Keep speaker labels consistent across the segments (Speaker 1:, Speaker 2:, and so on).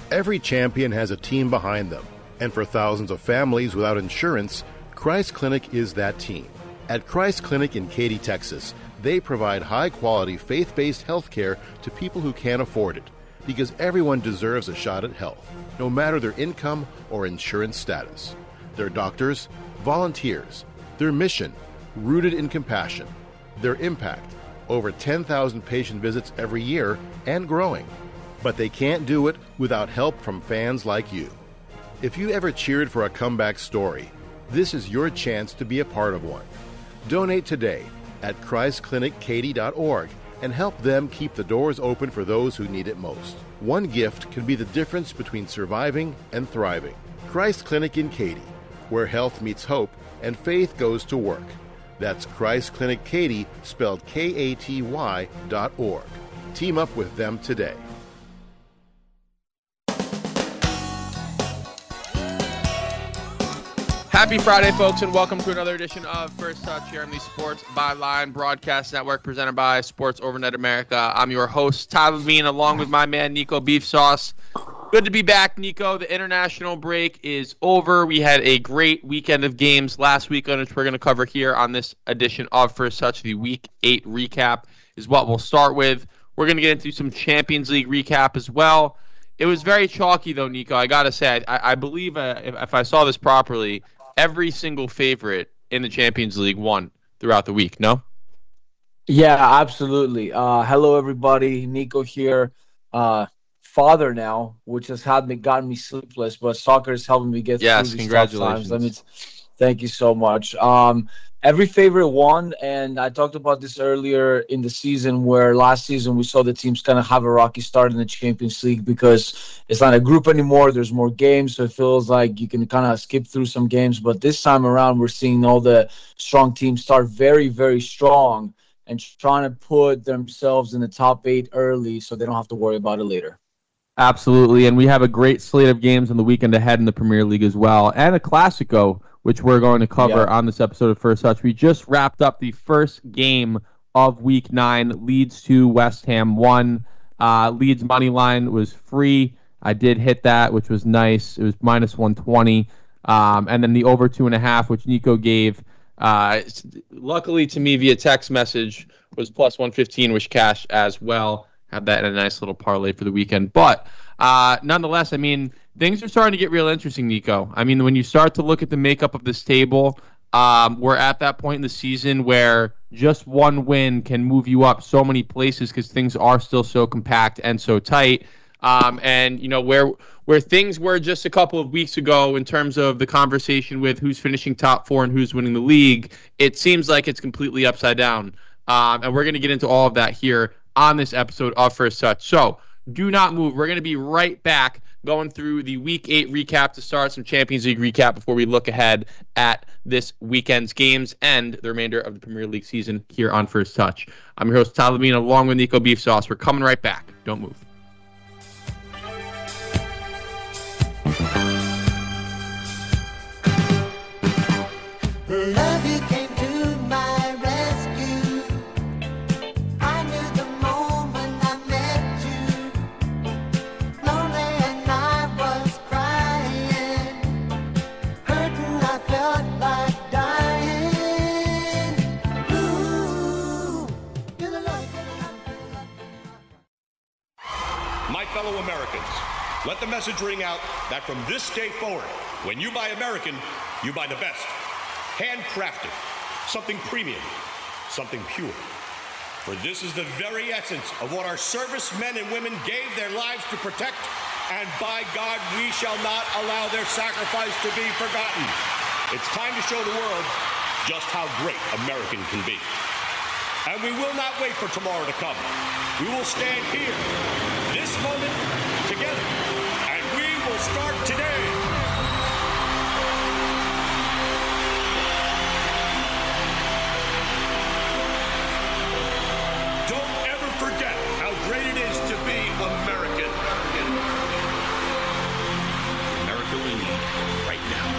Speaker 1: Every champion has a team behind them, and for thousands of families without insurance, Christ Clinic is that team. At Christ Clinic in Katy, Texas, they provide high-quality, faith-based health care to people who can't afford it, because everyone deserves a shot at health, no matter their income or insurance status. Their doctors, volunteers, their mission, rooted in compassion, their impact, over 10,000 patient visits every year and growing. But they can't do it without help from fans like you. If you ever cheered for a comeback story, this is your chance to be a part of one. Donate today at ChristClinicKaty.org and help them keep the doors open for those who need it most. One gift can be the difference between surviving and thriving. Christ Clinic in Katy, where health meets hope and faith goes to work. That's Christ Clinic Katy, spelled Katy.org. Team up with them today.
Speaker 2: Happy Friday, folks, and welcome to another edition of First Touch here on the Sports Byline Broadcast Network, presented by Sports Overnet America. I'm your host, Ty Levine, along with my man, Nico Beef Sauce. Good to be back, Nico. The international break is over. We had a great weekend of games last weekend, which we're going to cover here on this edition of First Touch. The Week 8 recap is what we'll start with. We're going to get into some Champions League recap as well. It was very chalky, though, Nico. I got to say, I believe, if I saw this properly, every single favorite in the Champions League won throughout the week, no?
Speaker 3: Yeah, absolutely. Hello, everybody. Nico here. Father now, which has gotten me sleepless, but soccer is helping me get through these tough times. Thank you so much. Every favorite won, and I talked about this earlier in the season, where last season we saw the teams kind of have a rocky start in the Champions League because it's not a group anymore. There's more games, so it feels like you can kind of skip through some games. But this time around, we're seeing all the strong teams start very, very strong and trying to put themselves in the top 8 early so they don't have to worry about it later.
Speaker 2: Absolutely, and we have a great slate of games on the weekend ahead in the Premier League as well, and a Clasico, which we're going to cover on this episode of First Touch. We just wrapped up the first game of Week 9, Leeds 2, West Ham 1. Leeds money line was free. I did hit that, which was nice. It was minus 120. And then the over 2.5, which Nico gave, luckily to me via text message, was plus 115, which cashed as well. Had that in a nice little parlay for the weekend. But nonetheless, I mean, things are starting to get real interesting, Nico. I mean, when you start to look at the makeup of this table, we're at that point in the season where just one win can move you up so many places because things are still so compact and so tight. And, you know, where things were just a couple of weeks ago in terms of the conversation with who's finishing top 4 and who's winning the league, it seems like it's completely upside down. And we're going to get into all of that here on this episode of First Touch. So do not move. We're going to be right back going through the Week 8 recap to start some Champions League recap before we look ahead at this weekend's games and the remainder of the Premier League season here on First Touch. I'm your host, Ty Levine, along with Nico Beef Sauce. We're coming right back. Don't move.
Speaker 4: Fellow Americans, let the message ring out that from this day forward, when you buy American, you buy the best. Handcrafted, something premium, something pure. For this is the very essence of what our servicemen and women gave their lives to protect, and by God, we shall not allow their sacrifice to be forgotten. It's time to show the world just how great American can be. And we will not wait for tomorrow to come. We will stand here, this moment, together, and we will start today. Don't ever forget how great it is to be American. America we need right now.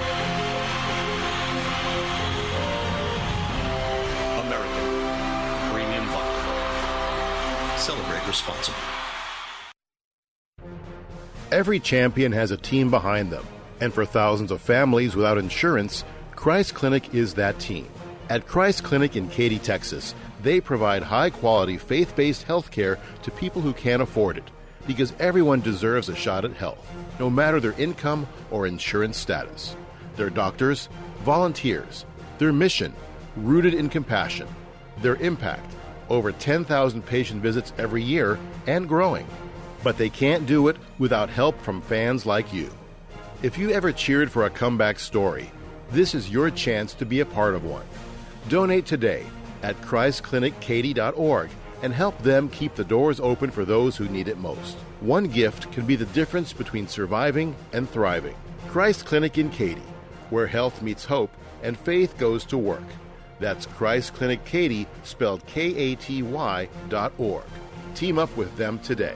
Speaker 4: American. Premium vodka. Celebrate responsibly.
Speaker 1: Every champion has a team behind them, and for thousands of families without insurance, Christ Clinic is that team. At Christ Clinic in Katy, Texas, they provide high-quality, faith-based health care to people who can't afford it, because everyone deserves a shot at health, no matter their income or insurance status. Their doctors, volunteers, their mission, rooted in compassion, their impact, over 10,000 patient visits every year and growing. But they can't do it without help from fans like you. If you ever cheered for a comeback story, this is your chance to be a part of one. Donate today at ChristClinicKaty.org and help them keep the doors open for those who need it most. One gift can be the difference between surviving and thriving. Christ Clinic in Katy, where health meets hope and faith goes to work. That's Christ Clinic Katy, spelled Katy.org. Team up with them today.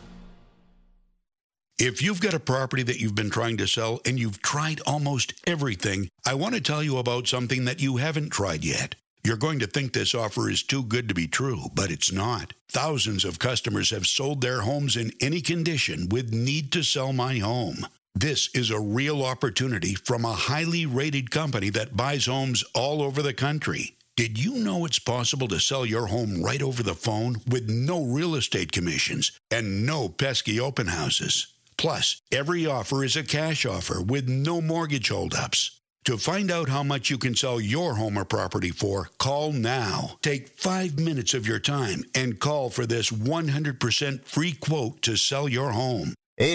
Speaker 5: If you've got a property that you've been trying to sell and you've tried almost everything, I want to tell you about something that you haven't tried yet. You're going to think this offer is too good to be true, but it's not. Thousands of customers have sold their homes in any condition with Need to Sell My Home. This is a real opportunity from a highly rated company that buys homes all over the country. Did you know it's possible to sell your home right over the phone with no real estate commissions and no pesky open houses? Plus, every offer is a cash offer with no mortgage holdups. To find out how much you can sell your home or property for, call now. Take 5 minutes of your time and call for this 100% free quote to sell your home.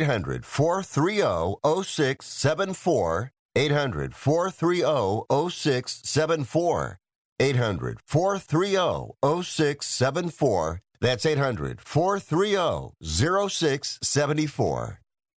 Speaker 6: 800-430-0674. 800-430-0674. 800-430-0674. That's 800-430-0674.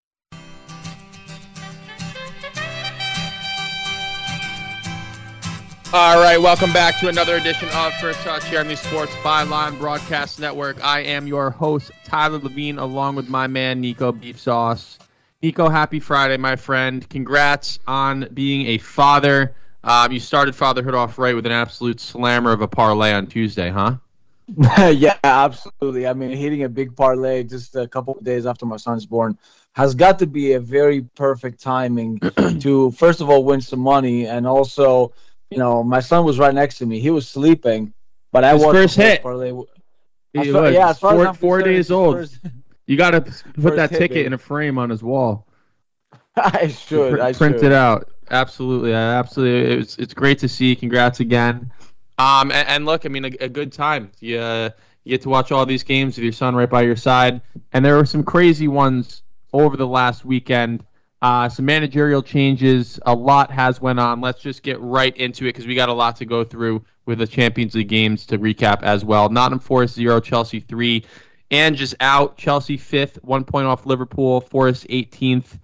Speaker 2: All right, welcome back to another edition of First Touch here on the Sports Byline Broadcast Network. I am your host, Tyler Levine, along with my man, Nico Beef Sauce. Nico, happy Friday, my friend. Congrats on being a father. You started fatherhood off right with an absolute slammer of a parlay on Tuesday, huh?
Speaker 3: Yeah, absolutely. I mean, hitting a big parlay just a couple of days after my son's born has got to be a very perfect timing to, first of all, win some money, and also, you know, my son was right next to me. He was sleeping, but I watched
Speaker 2: first hit.
Speaker 3: Parlay.
Speaker 2: He was 4 days old. You got to put that ticket in a frame on his wall.
Speaker 3: I should.
Speaker 2: Print it out. Absolutely. It's great to see. Congrats again. And look, I mean, a good time. You get to watch all these games with your son right by your side. And there were some crazy ones over the last weekend. Some managerial changes. A lot has went on. Let's just get right into it because we got a lot to go through with the Champions League games to recap as well. Nottingham Forest 0, Chelsea 3. And just out. Chelsea 5th, 1 point off Liverpool. Forest 18th.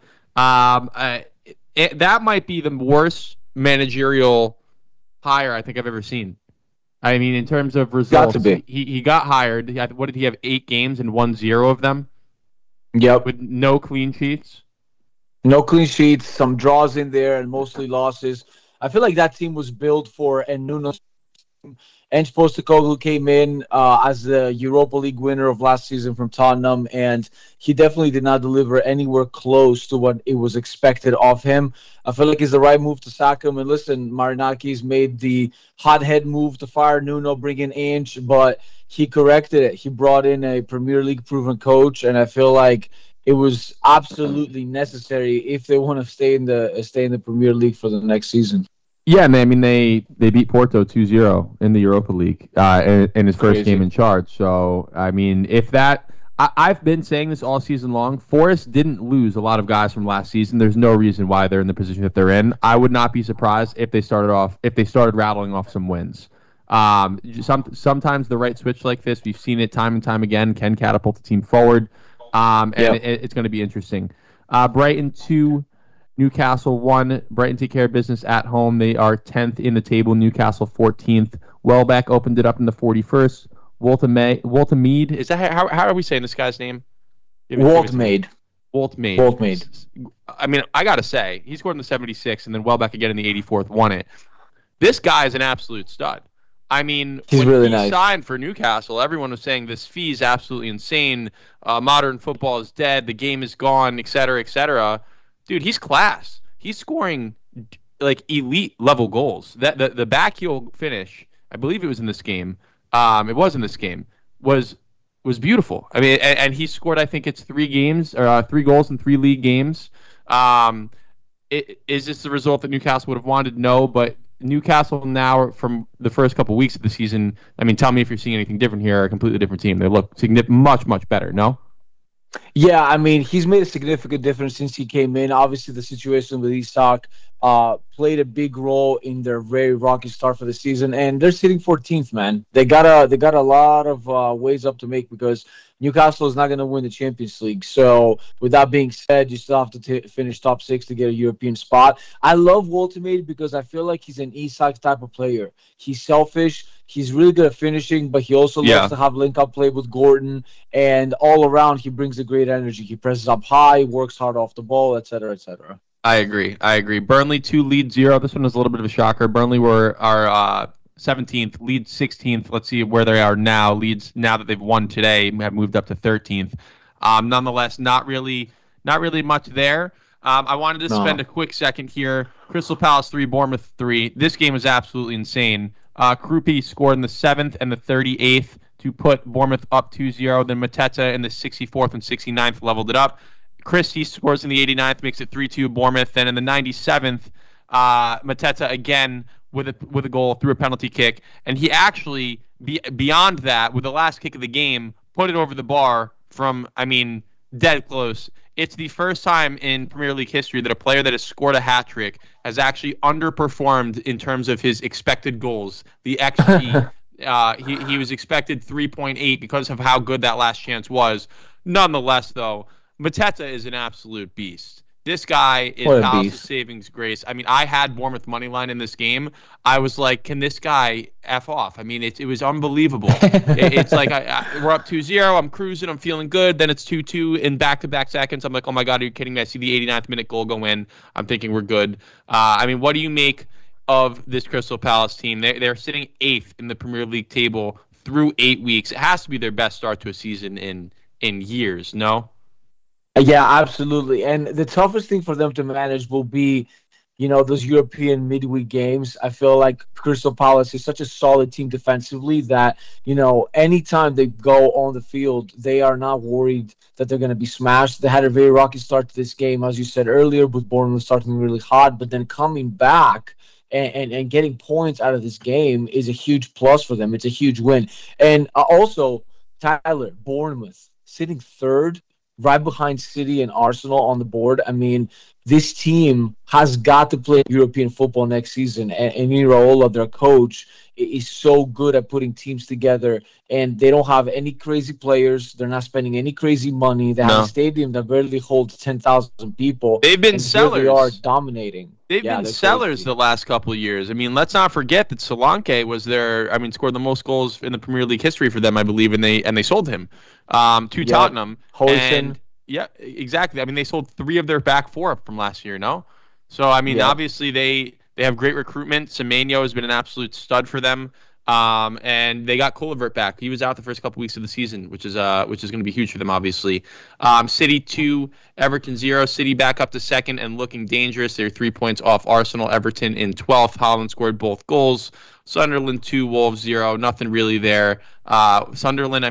Speaker 2: That might be the worst managerial hire I think I've ever seen. I mean, in terms of results, he got hired. What did he have? 8 games and won 0 of them?
Speaker 3: Yep.
Speaker 2: With no clean sheets?
Speaker 3: No clean sheets, some draws in there, and mostly losses. I feel like that team was built for a Nuno. Ange Postecoglou came in as the Europa League winner of last season from Tottenham, and he definitely did not deliver anywhere close to what it was expected of him. I feel like it's the right move to sack him. And listen, Marinakis made the hothead move to fire Nuno, bring in Ange, but he corrected it. He brought in a Premier League proven coach, and I feel like it was absolutely necessary if they want to stay in the Premier League for the next season.
Speaker 2: Yeah, and I mean they beat Porto 2-0 in the Europa League in his first game in charge. So I mean, I've been saying this all season long. Forest didn't lose a lot of guys from last season. There's no reason why they're in the position that they're in. I would not be surprised if they started rattling off some wins. Sometimes the right switch like this, we've seen it time and time again, can catapult the team forward. It's going to be interesting. Brighton 2, Newcastle 1. Brighton take care of business at home. They are 10th in the table. Newcastle 14th. Welbeck opened it up in the 41st. Woltemade. Is that how are we saying this guy's name?
Speaker 3: Woltemade.
Speaker 2: I mean, I got to say, he scored in the 76th, and then Welbeck again in the 84th won it. This guy is an absolute stud. I mean,
Speaker 3: he's
Speaker 2: when
Speaker 3: really
Speaker 2: he
Speaker 3: nice.
Speaker 2: Signed for Newcastle, everyone was saying this fee is absolutely insane. Modern football is dead. The game is gone, et cetera, et cetera. Dude, he's class. He's scoring like elite level goals. That the backheel finish, I believe it was in this game. It was in this game. Was beautiful. I mean, and he scored. I think it's 3 goals in 3 league games. Is this the result that Newcastle would have wanted? No, but Newcastle now, from the first couple weeks of the season, I mean, tell me if you're seeing anything different here. A completely different team. They look much better. No.
Speaker 3: Yeah, I mean, he's made a significant difference since he came in. Obviously, the situation with Isak played a big role in their very rocky start for the season, and they're sitting 14th. Man, they got a lot of ways up to make because Newcastle is not going to win the Champions League. So, with that being said, you still have to finish top 6 to get a European spot. I love Woltemade because I feel like he's an Isak type of player. He's selfish. He's really good at finishing, but he also loves to have link-up play with Gordon. And all around, he brings a great energy. He presses up high, works hard off the ball, et cetera, et cetera.
Speaker 2: I agree. Burnley 2, Leeds 0. This one was a little bit of a shocker. Burnley are 17th, Leeds 16th. Let's see where they are now. Leeds, now that they've won today, have moved up to 13th. Nonetheless, not really much there. I wanted to spend a quick second here. Crystal Palace 3, Bournemouth 3. This game was absolutely insane. Krupi scored in the 7th and the 38th to put Bournemouth up 2-0. Then Mateta in the 64th and 69th leveled it up. Christie scores in the 89th, makes it 3-2 Bournemouth. Then in the 97th, Mateta again with a goal through a penalty kick. And he actually, beyond that, with the last kick of the game, put it over the bar from, dead close. It's the first time in Premier League history that a player that has scored a hat trick has actually underperformed in terms of his expected goals. The XG, he was expected 3.8 because of how good that last chance was. Nonetheless, though, Mateta is an absolute beast. This guy is Palace's savings grace. I mean, I had Bournemouth moneyline in this game. I was like, can this guy F off? I mean, it was unbelievable. It's like we're up 2-0. I'm cruising. I'm feeling good. Then it's 2-2 in back-to-back seconds. I'm like, oh, my God, are you kidding me? I see the 89th minute goal go in. I'm thinking we're good. What do you make of this Crystal Palace team? They're sitting 8th in the Premier League table through 8 weeks. It has to be their best start to a season in years, no?
Speaker 3: Yeah, absolutely. And the toughest thing for them to manage will be, those European midweek games. I feel like Crystal Palace is such a solid team defensively that, anytime they go on the field, they are not worried that they're going to be smashed. They had a very rocky start to this game, as you said earlier, with Bournemouth starting really hot, but then coming back and getting points out of this game is a huge plus for them. It's a huge win. And also, Tyler, Bournemouth sitting 3rd, right behind City and Arsenal on the board. I mean, this team has got to play European football next season. And Iraola, their coach, is so good at putting teams together. And they don't have any crazy players. They're not spending any crazy money. They have a stadium that barely holds 10,000 people.
Speaker 2: They've been sellers.
Speaker 3: They are dominating.
Speaker 2: They've been sellers the last couple of years. I mean, let's not forget that Solanke was scored the most goals in the Premier League history for them, I believe, and they sold him to Tottenham.
Speaker 3: Hoyson.
Speaker 2: Yeah, exactly. I mean, they sold 3 of their back 4 from last year, no? So, obviously they have great recruitment. Semenyo has been an absolute stud for them. And they got Kulivert back. He was out the first couple weeks of the season, which is going to be huge for them, obviously. City 2, Everton 0. City back up to 2nd and looking dangerous. They're 3 points off Arsenal. Everton in 12th. Haaland scored both goals. Sunderland 2, Wolves 0. Nothing really there. Sunderland,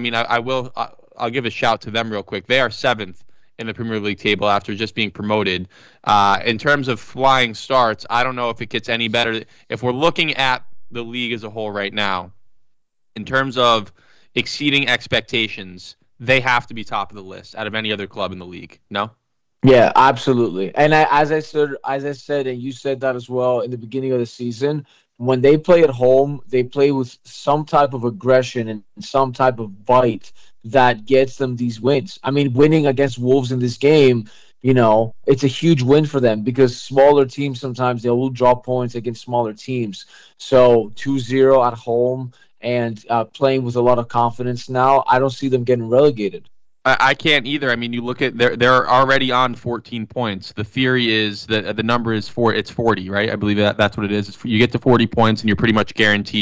Speaker 2: I'll give a shout to them real quick. They are 7th in the Premier League table after just being promoted. In terms of flying starts, I don't know if it gets any better. If we're looking at the league as a whole right now, in terms of exceeding expectations, they have to be top of the list out of any other club in the league. No?
Speaker 3: Yeah, absolutely. And as I said, and you said that as well in the beginning of the season, when they play at home, they play with some type of aggression and some type of bite that gets them these wins. I mean, winning against Wolves in this game, it's a huge win for them because smaller teams sometimes they will drop points against smaller teams. So 2-0 at home and playing with a lot of confidence now, I don't see them getting relegated.
Speaker 2: I can't either. I mean, you look at they're already on 14 points. The theory is that the number is it's 40, right? I believe that's what it is. You get to 40 points and you're pretty much guaranteed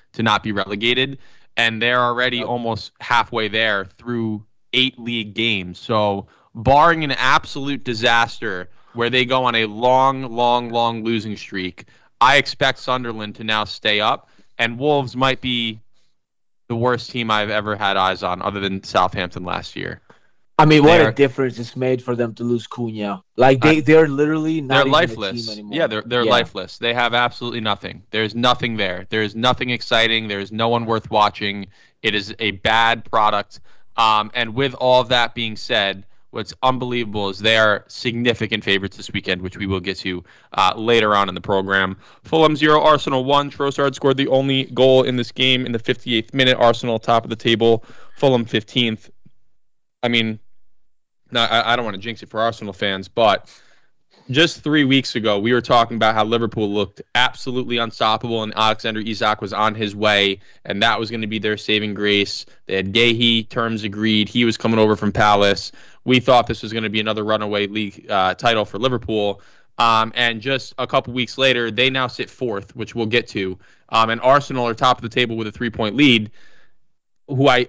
Speaker 2: to not be relegated. And they're already almost halfway there through 8 league games. So barring an absolute disaster where they go on a long losing streak, I expect Sunderland to now stay up. And Wolves might be the worst team I've ever had eyes on other than Southampton last year.
Speaker 3: I mean, what a difference it's made for them to lose Cunha. Like, they're literally not even
Speaker 2: lifeless.
Speaker 3: A team anymore.
Speaker 2: Yeah, they're lifeless. They have absolutely nothing. There's nothing there. There's nothing exciting. There's no one worth watching. It is a bad product. And with all of that being said, what's unbelievable is they are significant favorites this weekend, which we will get to later on in the program. Fulham 0, Arsenal 1. Trossard scored the only goal in this game in the 58th minute. Arsenal top of the table. Fulham 15th. I mean, now, I don't want to jinx it for Arsenal fans, but just 3 weeks ago, we were talking about how Liverpool looked absolutely unstoppable and Alexander Isak was on his way, and that was going to be their saving grace. They had Guehi, terms agreed. He was coming over from Palace. We thought this was going to be another runaway league title for Liverpool. And just a couple weeks later, they now sit 4th, which we'll get to. And Arsenal are top of the table with a 3-point lead, who I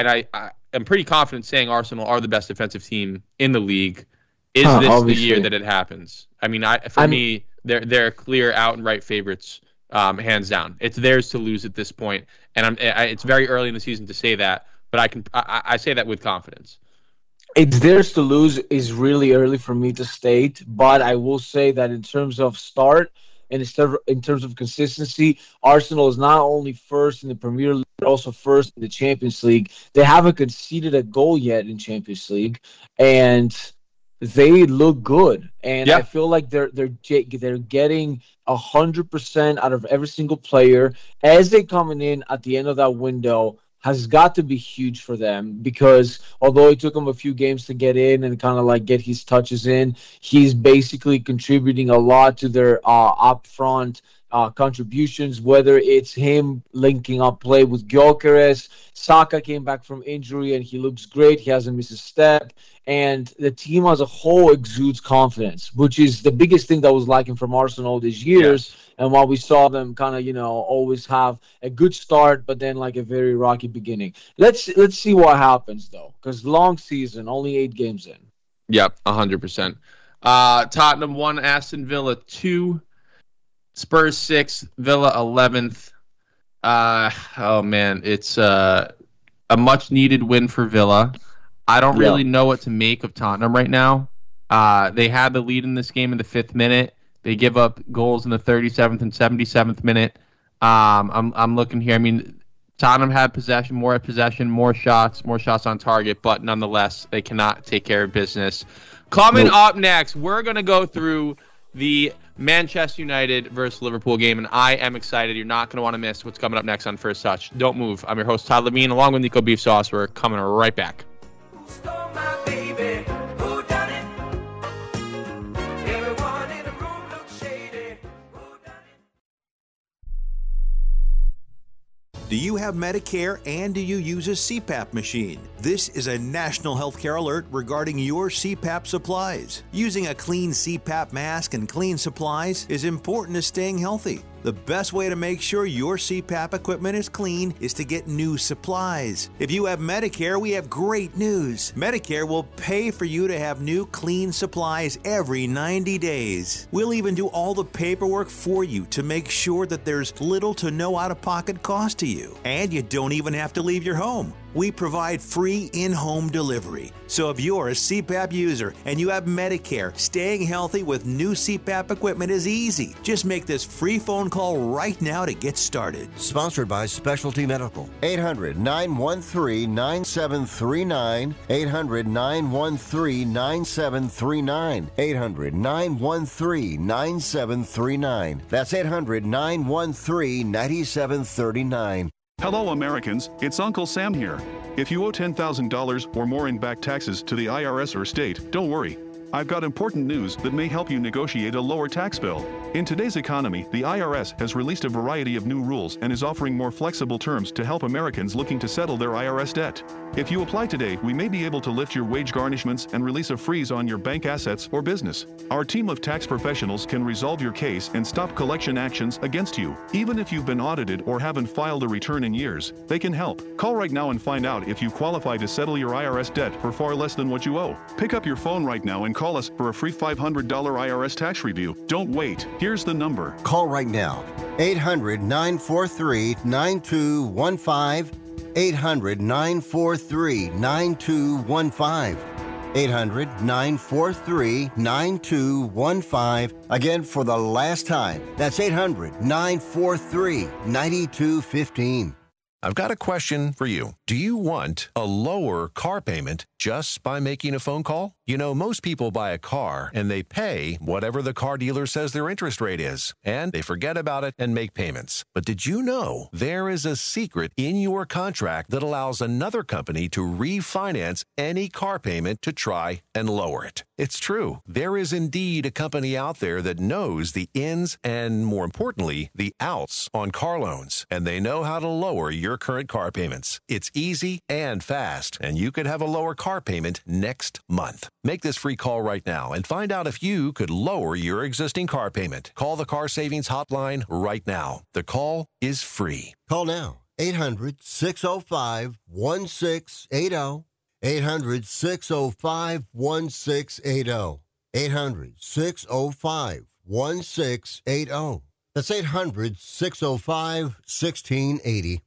Speaker 2: am pretty confident saying Arsenal are the best defensive team in the league. Is this obviously the year that it happens? I mean, for me, they're clear out and right favorites, hands down. It's theirs to lose at this point, and it's very early in the season to say that, but I say that with confidence.
Speaker 3: It's theirs to lose is really early for me to state, but I will say that in terms of start and in terms of consistency, Arsenal is not only first in the Premier League, but also first in the Champions League. They haven't conceded a goal yet in Champions League, and they look good. And I feel like they're getting 100% out of every single player as they're coming in at the end of that window. Has got to be huge for them, because although it took him a few games to get in and kind of like get his touches in, he's basically contributing a lot to their upfront contributions, whether it's him linking up play with Gyökeres. Saka came back from injury and he looks great. He hasn't missed a step. And the team as a whole exudes confidence, which is the biggest thing that was lacking from Arsenal these years. Yes. And while we saw them kind of, always have a good start, but then like a very rocky beginning. Let's see what happens, though, because long season, only 8 games in.
Speaker 2: Yep, 100%. Tottenham 1, Aston Villa 2, Spurs 6, Villa 11th. Oh, man, it's a much-needed win for Villa. I don't really know what to make of Tottenham right now. They had the lead in this game in the 5th minute. They give up goals in the 37th and 77th minute. I'm looking here. I mean, Tottenham had possession, more shots on target, but nonetheless, they cannot take care of business. Coming up next, we're going to go through the Manchester United versus Liverpool game, and I am excited. You're not going to want to miss what's coming up next on First Touch. Don't move. I'm your host, Todd Levine, along with Nico Beef Sauce. We're coming right back.
Speaker 7: Stole my baby. Who done it? Everyone in the room looks shady. Who done it?
Speaker 8: Do you have Medicare and do you use a CPAP machine? This is a national healthcare alert regarding your CPAP supplies. Using a clean CPAP mask and clean supplies is important to staying healthy. The best way to make sure your CPAP equipment is clean is to get new supplies. If you have Medicare, we have great news. Medicare will pay for you to have new clean supplies every 90 days. We'll even do all the paperwork for you to make sure that there's little to no out-of-pocket cost to you. And you don't even have to leave your home. We provide free in-home delivery. So if you're a CPAP user and you have Medicare, staying healthy with new CPAP equipment is easy. Just make this free phone call right now to get started.
Speaker 6: Sponsored by Specialty Medical. 800-913-9739. 800-913-9739. 800-913-9739. That's 800-913-9739.
Speaker 9: Hello, Americans. It's Uncle Sam here. If you owe $10,000 or more in back taxes to the IRS or state, don't worry. I've got important news that may help you negotiate a lower tax bill. In today's economy, the IRS has released a variety of new rules and is offering more flexible terms to help Americans looking to settle their IRS debt. If you apply today, we may be able to lift your wage garnishments and release a freeze on your bank assets or business. Our team of tax professionals can resolve your case and stop collection actions against you. Even if you've been audited or haven't filed a return in years, they can help. Call right now and find out if you qualify to settle your IRS debt for far less than what you owe. Pick up your phone right now and call us for a free $500 IRS tax review. Don't wait. Here's the number.
Speaker 6: Call right now. 800-943-9215. 800-943-9215. 800-943-9215. Again, for the last time, that's 800-943-9215.
Speaker 10: I've got a question for you. Do you want a lower car payment just by making a phone call? You know, most people buy a car and they pay whatever the car dealer says their interest rate is, and they forget about it and make payments. But did you know there is a secret in your contract that allows another company to refinance any car payment to try and lower it? It's true. There is indeed a company out there that knows the ins and, more importantly, the outs on car loans, and they know how to lower your current car payments. It's easy and fast, and you could have a lower car payment next month. Make this free call right now and find out if you could lower your existing car payment. Call the Car Savings Hotline right now. The call is free.
Speaker 6: Call now. 800-605-1680. 800-605-1680. 800-605-1680. That's 800-605-1680.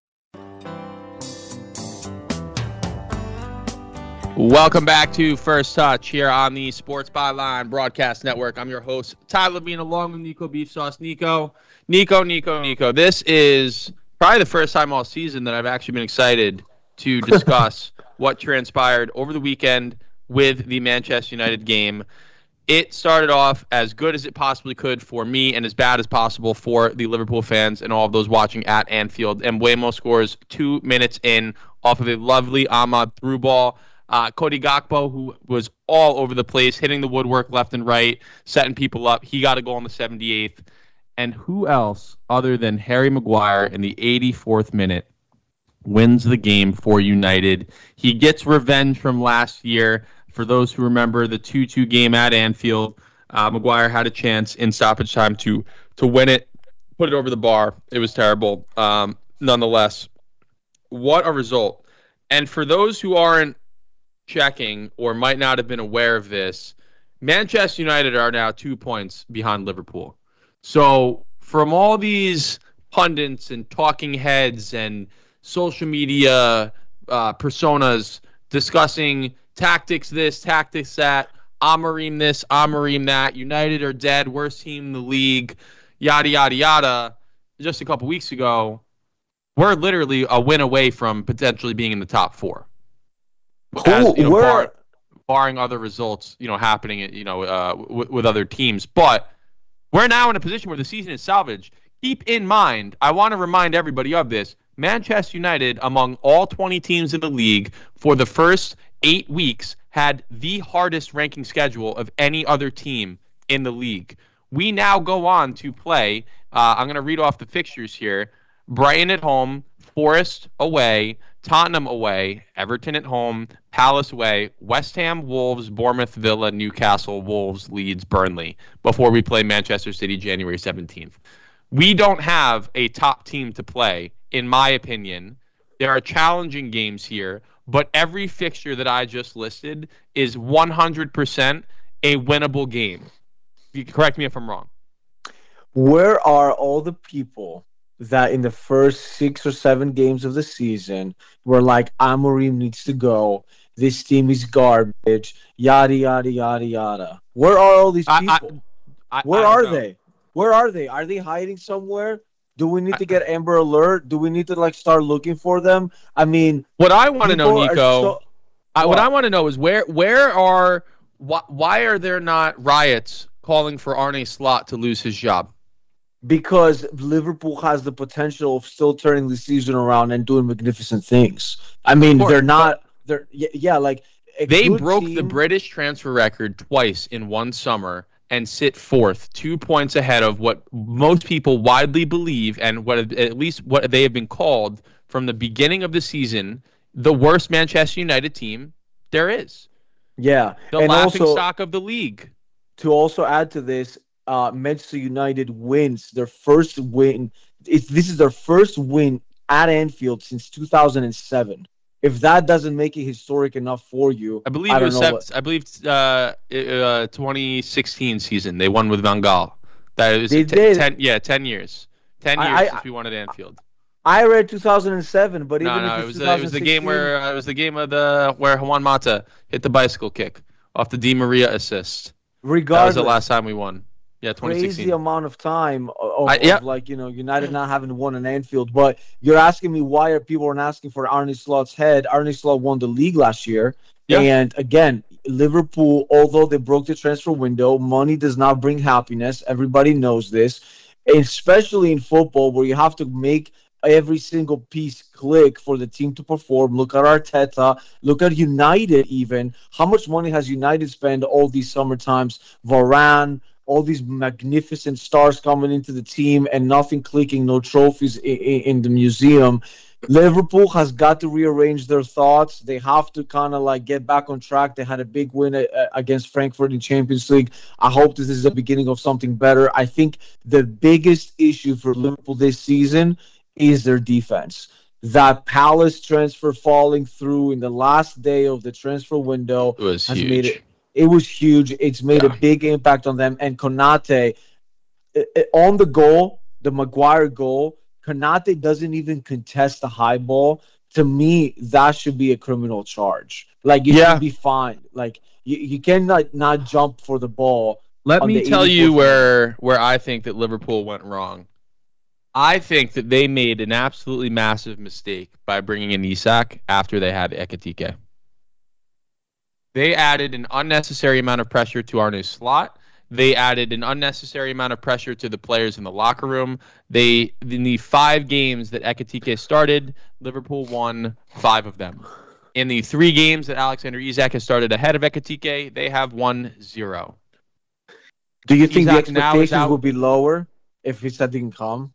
Speaker 2: Welcome back to First Touch here on the Sports Byline Broadcast Network. I'm your host, Tyler Bean, along with Nico Beef Sauce. Nico. This is probably the first time all season that I've actually been excited to discuss what transpired over the weekend with the Manchester United game. It started off as good as it possibly could for me and as bad as possible for the Liverpool fans and all of those watching at Anfield. Mbeumo scores 2 minutes in off of a lovely Ahmad through ball. Cody Gakpo, who was all over the place, hitting the woodwork left and right, setting people up. He got a goal in the 78th. And who else other than Harry Maguire in the 84th minute wins the game for United? He gets revenge from last year. For those who remember the 2-2 game at Anfield, Maguire had a chance in stoppage time to win it, put it over the bar. It was terrible. Nonetheless, what a result. And for those who aren't checking or might not have been aware of this, Manchester United are now 2 points behind Liverpool. So from all these pundits and talking heads and social media personas discussing tactics this, tactics that, Amorim this, Amorim that, United are dead, worst team in the league, yada, yada, yada, just a couple weeks ago, we're literally a win away from potentially being in the top four. Barring other results, happening, with other teams. But we're now in a position where the season is salvaged. Keep in mind, I want to remind everybody of this, Manchester United, among all 20 teams in the league, for the first 8 weeks, had the hardest ranking schedule of any other team in the league. We now go on to play, I'm going to read off the fixtures here, Brighton at home, Forest away, Tottenham away, Everton at home, Palace away, West Ham, Wolves, Bournemouth, Villa, Newcastle, Wolves, Leeds, Burnley, before we play Manchester City January 17th. We don't have a top team to play, in my opinion. There are challenging games here, but every fixture that I just listed is 100% a winnable game. You can correct me if I'm wrong.
Speaker 3: Where are all the people that in the first 6 or 7 games of the season were like, Amorim needs to go, this team is garbage, yada, yada, yada, yada? Where are all these people? Where are they? Where are they? Are they hiding somewhere? Do we need to get Amber Alert? Do we need to start looking for them? I mean,
Speaker 2: what I want to know, Nico, what I want to know is why are there not riots calling for Arne Slot to lose his job?
Speaker 3: Because Liverpool has the potential of still turning the season around and doing magnificent things. I mean, they're not.
Speaker 2: They broke the British transfer record twice in one summer and sit fourth, 2 points ahead of what most people widely believe and at least what they have been called from the beginning of the season, the worst Manchester United team there is.
Speaker 3: Yeah.
Speaker 2: The laughing stock of the league.
Speaker 3: To also add to this, Manchester United wins their first win. This is their first win at Anfield since 2007. If that doesn't make it historic enough for you,
Speaker 2: I believe 2016 season they won with Van Gaal. That was 10 years. 10 years since we won at Anfield.
Speaker 3: I read 2007, but
Speaker 2: it was the game where where Juan Mata hit the bicycle kick off the Di Maria assist.
Speaker 3: Regardless,
Speaker 2: that was the last time we won. Yeah, 2016.
Speaker 3: Crazy amount of time of United not having won an Anfield. But you're asking me why people aren't asking for Arne Slot's head. Arne Slot won the league last year. Yeah. And again, Liverpool, although they broke the transfer window, money does not bring happiness. Everybody knows this, especially in football where you have to make every single piece click for the team to perform. Look at Arteta. Look at United even. How much money has United spent all these summer times? Varane, all these magnificent stars coming into the team and nothing clicking, no trophies in the museum. Liverpool has got to rearrange their thoughts. They have to kind of get back on track. They had a big win against Frankfurt in Champions League. I hope this is the beginning of something better. I think the biggest issue for Liverpool this season is their defense. That Palace transfer falling through in the last day of the transfer window
Speaker 2: was huge.
Speaker 3: It was huge. It's made a big impact on them. And Konate, on the goal, the Maguire goal, Konate doesn't even contest the high ball. To me, that should be a criminal charge. You should be fined. You cannot not jump for the ball.
Speaker 2: Let me tell you where I think that Liverpool went wrong. I think that they made an absolutely massive mistake by bringing in Isak after they had Ekitike. They added an unnecessary amount of pressure to Arne Slot. They added an unnecessary amount of pressure to the players in the locker room. In the 5 games that Ekitike started, Liverpool won 5 of them. In the 3 games that Alexander Isak has started ahead of Ekitike, they have won 0.
Speaker 3: Do you think the expectations will be lower if Isak didn't come?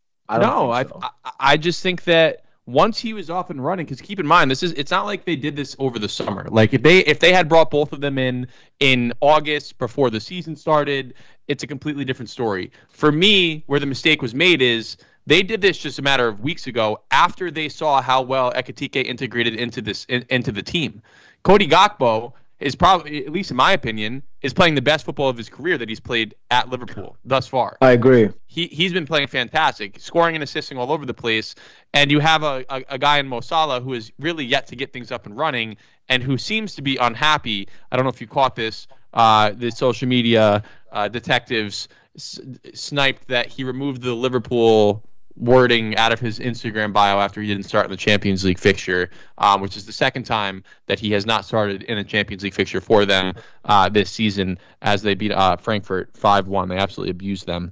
Speaker 2: I just think that once he was off and running, because keep in mind, it's not like they did this over the summer. If they had brought both of them in August before the season started, it's a completely different story. For me, where the mistake was made is they did this just a matter of weeks ago after they saw how well Ekitike integrated into the team. Cody Gakpo is probably, at least in my opinion, is playing the best football of his career that he's played at Liverpool thus far.
Speaker 3: I agree.
Speaker 2: He's been playing fantastic, scoring and assisting all over the place. And you have a guy in Mo Salah who is really yet to get things up and running and who seems to be unhappy. I don't know if you caught this. The social media detectives sniped that he removed the Liverpool wording out of his Instagram bio after he didn't start in the Champions League fixture, which is the second time that he has not started in a Champions League fixture for them this season as they beat Frankfurt 5-1. They absolutely abused them.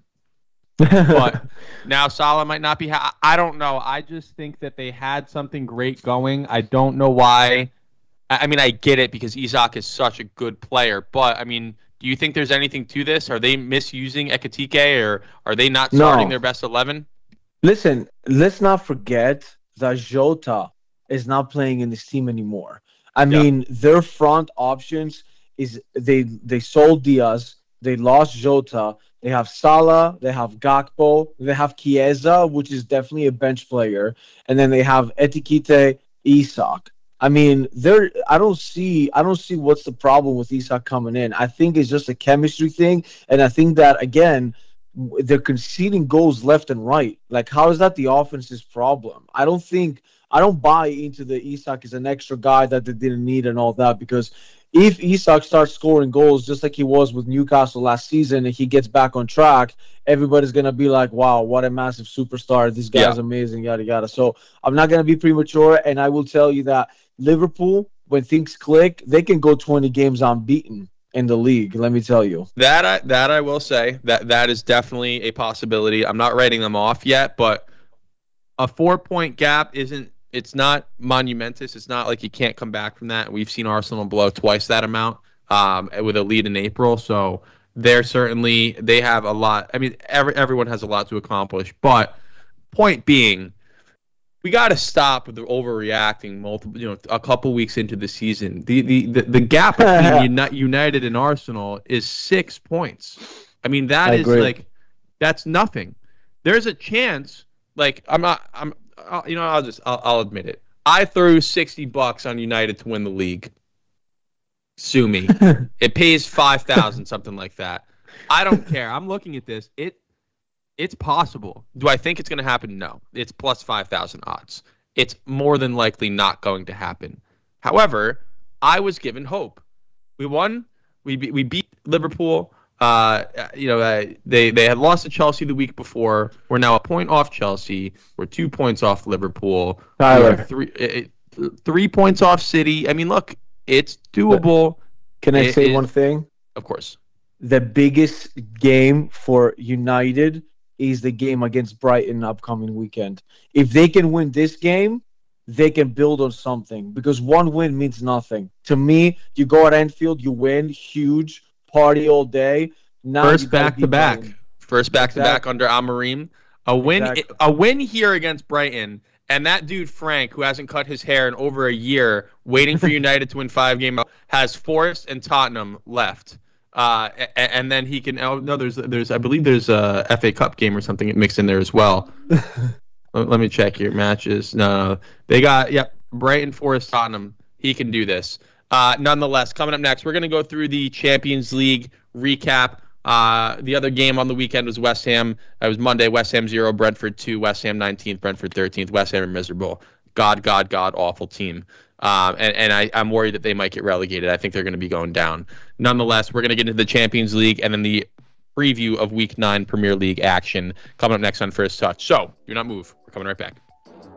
Speaker 2: But now Salah might not be. I don't know. I just think that they had something great going. I don't know why. I mean, I get it because Isak is such a good player, but I mean, do you think there's anything to this? Are they misusing Ekitike, or are they not starting their best 11?
Speaker 3: Listen, let's not forget that Jota is not playing in this team anymore. I mean, their front options is they sold Diaz, they lost Jota, they have Salah, they have Gakpo, they have Chiesa, which is definitely a bench player, and then they have Ekitike, Isak. I mean, I don't see what's the problem with Isak coming in. I think it's just a chemistry thing, and I think that again, they're conceding goals left and right. How is that the offense's problem? I don't buy into the Isak is an extra guy that they didn't need and all that, because if Isak starts scoring goals just like he was with Newcastle last season and he gets back on track, everybody's going to be like, wow, what a massive superstar. This guy's amazing, yada, yada. So I'm not going to be premature, and I will tell you that Liverpool, when things click, they can go 20 games unbeaten in the league. Let me tell you.
Speaker 2: That I will say that is definitely a possibility. I'm not writing them off yet, but a 4-point gap isn't It's not monumentous. It's not like you can't come back from that. We've seen Arsenal blow twice that amount with a lead in April. So they have a lot. I mean, everyone has a lot to accomplish. But point being, we got to stop with the overreacting. A couple weeks into the season, the gap between United and Arsenal is 6 points. I mean, that's nothing. There's a chance. I'll admit it. I threw $60 on United to win the league. Sue me. It pays 5,000, something like that. I don't care. I'm looking at this. It's possible. Do I think it's going to happen? No. It's plus 5,000 odds. It's more than likely not going to happen. However, I was given hope. We won. We beat Liverpool. They had lost to Chelsea the week before. We're now a point off Chelsea. We're 2 points off Liverpool.
Speaker 3: Tyler.
Speaker 2: 3 points off City. I mean, look, it's doable.
Speaker 3: Can I say one thing?
Speaker 2: Of course.
Speaker 3: The biggest game for United is the game against Brighton upcoming weekend. If they can win this game, they can build on something, because one win means nothing. To me, you go at Anfield, you win, huge. Party all day. Now
Speaker 2: First back-to-back under Amorim. A win here against Brighton, and that dude Frank, who hasn't cut his hair in over a year, waiting for United to win 5 games, has Forest and Tottenham left. And then he can. Oh no, there's I believe there's a FA Cup game or something mixed in there as well. Let me check your matches. No, they got Brighton, Forest, Tottenham. He can do this. Nonetheless, coming up next, we're going to go through the Champions League recap. The other game on the weekend was West Ham. It was Monday, West Ham 0, Brentford 2, West Ham 19th, Brentford 13th. West Ham are miserable. God, awful team. And I'm worried that they might get relegated. I think they're going to be going down. Nonetheless, we're going to get into the Champions League and then the preview of Week 9 Premier League action coming up next on First Touch. So, do not move. We're coming right back.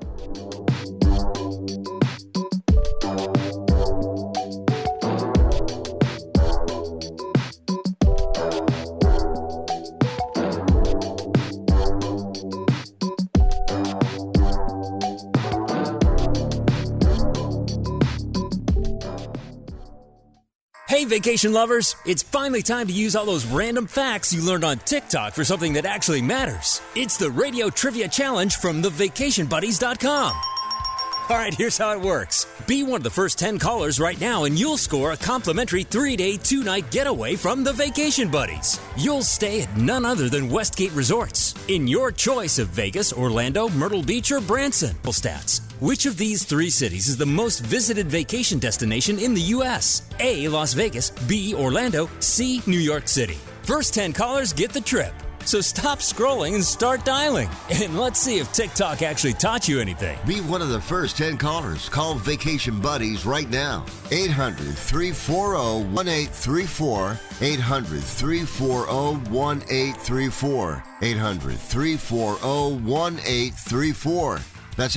Speaker 11: Hey, vacation lovers, it's finally time to use all those random facts you learned on TikTok for something that actually matters. It's the Radio Trivia Challenge from thevacationbuddies.com. All right, here's how it works. Be one of the first 10 callers right now and you'll score a complimentary 3-day, 2-night getaway from the Vacation Buddies. You'll stay at none other than Westgate Resorts in your choice of Vegas, Orlando, Myrtle Beach, or Branson. Stats. Which of these 3 cities is the most visited vacation destination in the U.S.? A, Las Vegas, B, Orlando, C, New York City. First 10 callers get the trip. So stop scrolling and start dialing. And let's see if TikTok actually taught you anything.
Speaker 6: Be one of the first 10 callers. Call Vacation Buddies right now. 800-340-1834. 800-340-1834. 800-340-1834. That's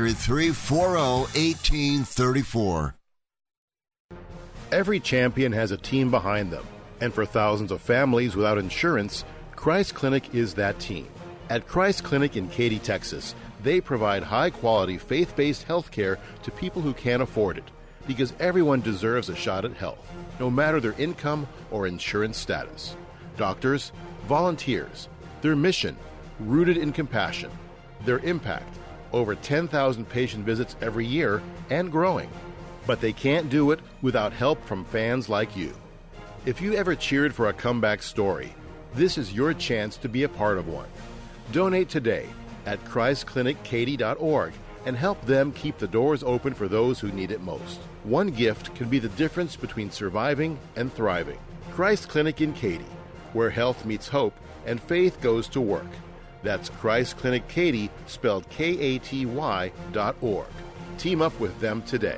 Speaker 6: 800-340-1834.
Speaker 1: Every champion has a team behind them. And for thousands of families without insurance, Christ Clinic is that team. At Christ Clinic in Katy, Texas, they provide high-quality, faith-based health care to people who can't afford it, because everyone deserves a shot at health, no matter their income or insurance status. Doctors, volunteers, their mission, rooted in compassion, their impact, over 10,000 patient visits every year and growing. But they can't do it without help from fans like you. If you ever cheered for a comeback story, this is your chance to be a part of one. Donate today at ChristClinicKaty.org and help them keep the doors open for those who need it most. One gift can be the difference between surviving and thriving. Christ Clinic in Katy, where health meets hope and faith goes to work. That's Christ Clinic Katy, spelled KATY.org. Team up with them today.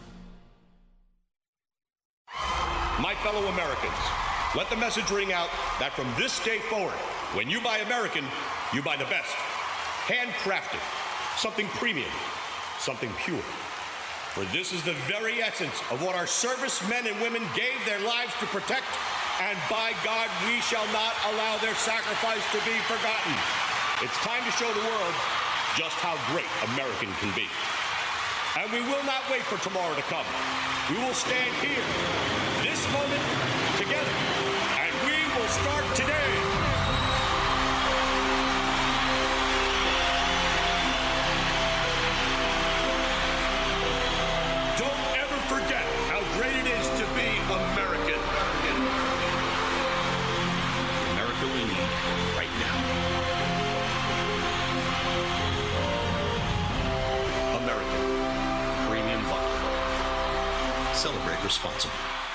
Speaker 4: My fellow Americans, let the message ring out that from this day forward, when you buy American, you buy the best. Handcrafted, something premium, something pure. For this is the very essence of what our servicemen and women gave their lives to protect, and by God, we shall not allow their sacrifice to be forgotten. It's time to show the world just how great American can be. And we will not wait for tomorrow to come. We will stand here, this moment, together, and we will start today. Don't ever forget how great it is to be American. The America we need right now. American Premium Vodka. Celebrate responsibly.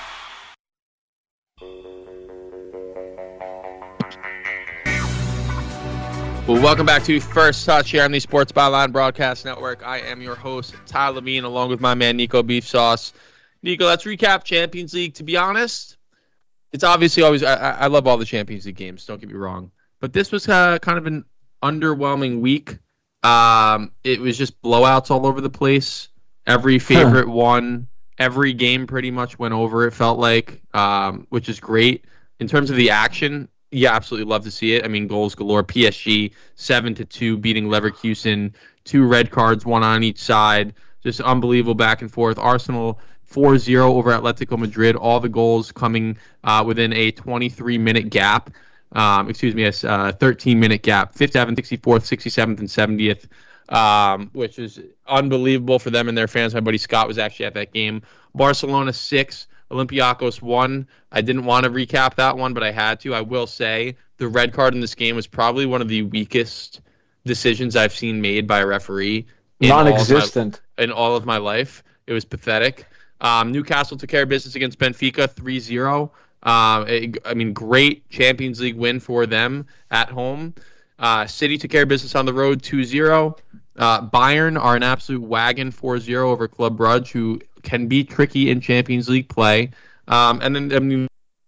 Speaker 2: Well, welcome back to First Touch here on the Sports Byline Broadcast Network. I am your host, Ty Levine, along with my man, Nico Beef Sauce. Nico, let's recap Champions League. To be honest, it's obviously always, I love all the Champions League games, don't get me wrong. But this was kind of an underwhelming week. It was just blowouts all over the place. Every favorite won. Every game pretty much went over, it felt like, which is great. In terms of the action, yeah, absolutely love to see it. I mean, goals galore. PSG 7-2 beating Leverkusen. 2 red cards, 1 on each side. Just unbelievable back and forth. Arsenal 4-0 over Atletico Madrid. All the goals coming within a 23-minute gap. A 13-minute gap. 57th, 64th, 67th, and 70th, which is unbelievable for them and their fans. My buddy Scott was actually at that game. Barcelona 6, Olympiacos 1. I didn't want to recap that one, but I had to. I will say the red card in this game was probably one of the weakest decisions I've seen made by a referee.
Speaker 3: Non-existent.
Speaker 2: In all of my life. It was pathetic. Newcastle took care of business against Benfica 3-0. I mean, great Champions League win for them at home. City took care of business on the road 2-0. Bayern are an absolute wagon 4-0 over Club Brugge, who can be tricky in Champions League play. And then, I mean,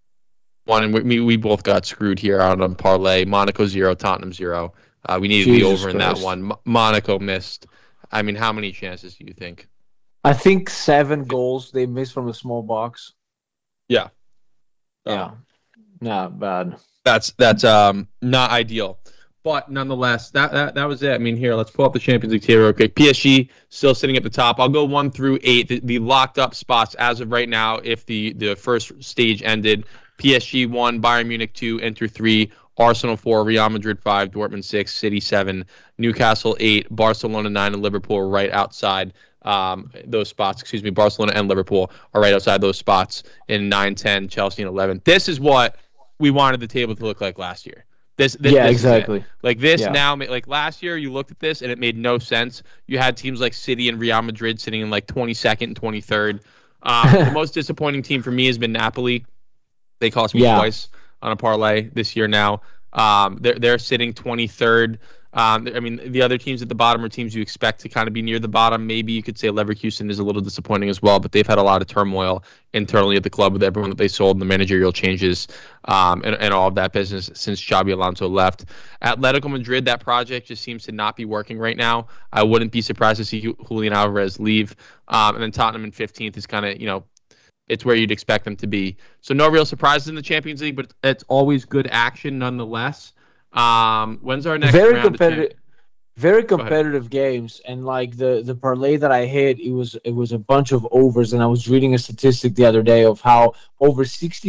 Speaker 2: we both got screwed here out on parlay. Monaco 0, Tottenham 0. We needed to be over in that one. Monaco missed. I mean, how many chances do you think?
Speaker 3: I think 7 goals they missed from a small box.
Speaker 2: Yeah.
Speaker 3: Yeah. Not bad.
Speaker 2: That's not ideal. But nonetheless, that was it. I mean, here, let's pull up the Champions League table real quick. PSG still sitting at the top. I'll go 1 through 8. The locked up spots as of right now, if the first stage ended, PSG 1, Bayern Munich 2, Inter 3, Arsenal 4, Real Madrid 5, Dortmund 6, City 7, Newcastle 8, Barcelona 9, and Liverpool right outside those spots. Barcelona and Liverpool are right outside those spots in 9, 10, Chelsea in 11. This is what we wanted the table to look like last year. This
Speaker 3: exactly.
Speaker 2: Like this now, like last year, you looked at this and it made no sense. You had teams like City and Real Madrid sitting in like 22nd and 23rd. The most disappointing team for me has been Napoli. They cost me twice on a parlay this year now. They're sitting 23rd. I mean, the other teams at the bottom are teams you expect to kind of be near the bottom. Maybe you could say Leverkusen is a little disappointing as well, but they've had a lot of turmoil internally at the club with everyone that they sold and the managerial changes and all of that business since Xabi Alonso left. Atletico Madrid, that project just seems to not be working right now. I wouldn't be surprised to see Julian Alvarez leave. And then Tottenham in 15th is kind of, it's where you'd expect them to be. So no real surprises in the Champions League, but it's always good action nonetheless. When's our next round?
Speaker 3: Very competitive games, and like the parlay that I hit, it was a bunch of overs, and I was reading a statistic the other day of how over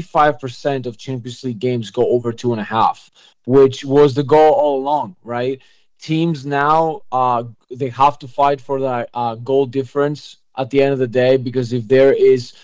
Speaker 3: 65% of Champions League games go over 2.5, which was the goal all along, right? Teams now they have to fight for the goal difference at the end of the day, because if there is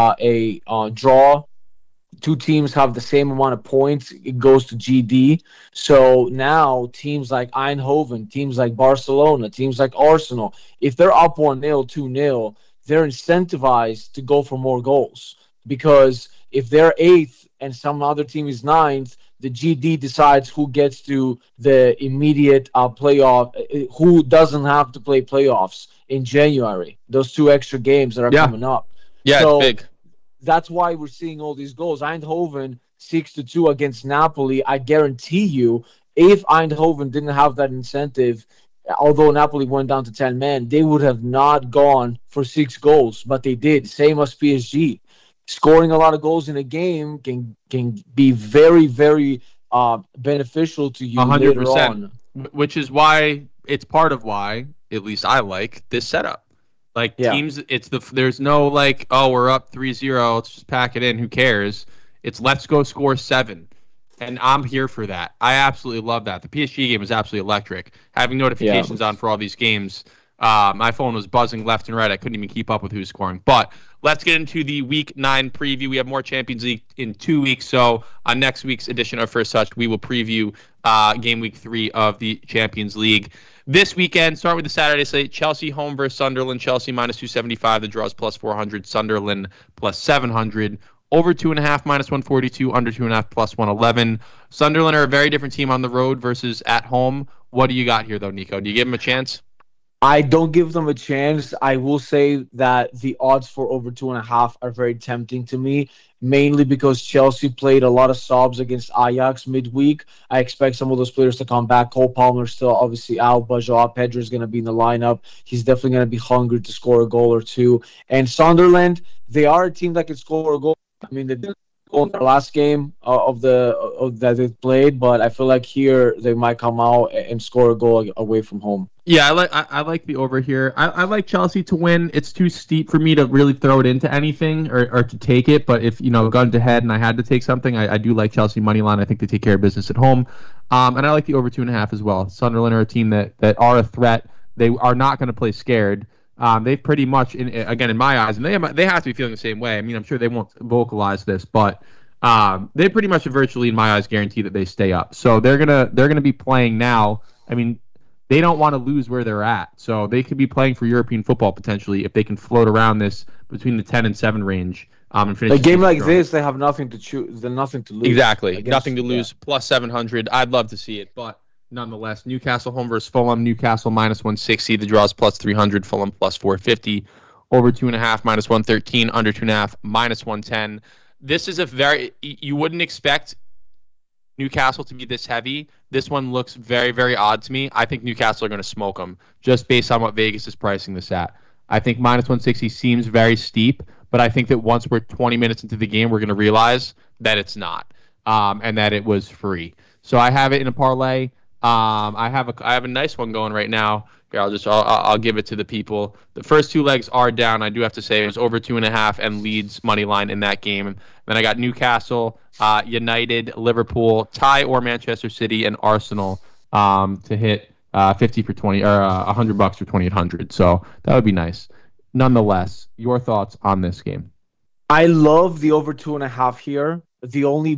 Speaker 3: a draw, 2 teams have the same amount of points, it goes to GD. So now teams like Eindhoven, teams like Barcelona, teams like Arsenal, if they're up 1-0, 2-0, they're incentivized to go for more goals. Because if they're 8th and some other team is 9th, the GD decides who gets to the immediate playoff, who doesn't have to play playoffs in January. Those 2 extra games that are coming up.
Speaker 2: Yeah, so, it's big.
Speaker 3: That's why we're seeing all these goals. Eindhoven 6-2 against Napoli. I guarantee you, if Eindhoven didn't have that incentive, although Napoli went down to 10 men, they would have not gone for 6 goals. But they did. Same as PSG. Scoring a lot of goals in a game can be very, very beneficial to you 100%. Later on.
Speaker 2: Which is why it's part of why, at least I like this setup. Like teams, there's no like, oh, we're up 3-0, let's just pack it in. Who cares? It's let's go score 7. And I'm here for that. I absolutely love that. The PSG game was absolutely electric. Having notifications on for all these games, my phone was buzzing left and right. I couldn't even keep up with who's scoring. But let's get into the Week 9 preview. We have more Champions League in 2 weeks. So on next week's edition of First Touch, we will preview game Week 3 of the Champions League. This weekend, start with the Saturday slate. Chelsea home versus Sunderland. Chelsea minus 275. The draws plus 400. Sunderland plus 700. Over 2.5 minus 142. Under 2.5 plus 111. Sunderland are a very different team on the road versus at home. What do you got here, though, Nico? Do you give them a chance?
Speaker 3: I don't give them a chance. I will say that the odds for over 2.5 are very tempting to me, mainly because Chelsea played a lot of subs against Ajax midweek. I expect some of those players to come back. Cole Palmer's still obviously out. Bajoa Pedro's going to be in the lineup. He's definitely going to be hungry to score a goal or two. And Sunderland, they are a team that can score a goal. I mean, they didn't goal in their last game that they played, but I feel like here they might come out and score a goal away from home.
Speaker 2: Yeah, I like the over here. I like Chelsea to win. It's too steep for me to really throw it into anything or to take it. But if gun to head and I had to take something, I do like Chelsea money line. I think they take care of business at home, and I like the over 2.5 as well. Sunderland are a team that are a threat. They are not going to play scared. They've pretty much, in my eyes, and they have to be feeling the same way. I mean, I'm sure they won't vocalize this, but they pretty much virtually, in my eyes, guarantee that they stay up. So they're gonna be playing now. I mean, they don't want to lose where they're at, so they could be playing for European football potentially if they can float around this between the 10 and 7 range. And finish
Speaker 3: a game like this, they have nothing to choose. They're nothing to lose.
Speaker 2: Exactly, nothing to lose. Yeah. Plus 700. I'd love to see it, but. Nonetheless, Newcastle home versus Fulham. Newcastle minus 160. The draws plus 300. Fulham plus 450. Over 2.5 minus 113. Under 2.5 minus 110. This is you wouldn't expect Newcastle to be this heavy. This one looks very, very odd to me. I think Newcastle are going to smoke them just based on what Vegas is pricing this at. I think minus 160 seems very steep, but I think that once we're 20 minutes into the game, we're going to realize that it's not, and that it was free. So I have it in a parlay. I have a nice one going right now. Here, I'll give it to the people. The first 2 legs are down. I do have to say it was over 2.5 and Leeds money line in that game. Then I got Newcastle, United, Liverpool, tie or Manchester City, and Arsenal to hit 50 for 20 or $100 for 2,800. So that would be nice. Nonetheless, your thoughts on this game?
Speaker 3: I love the over 2.5 here. The only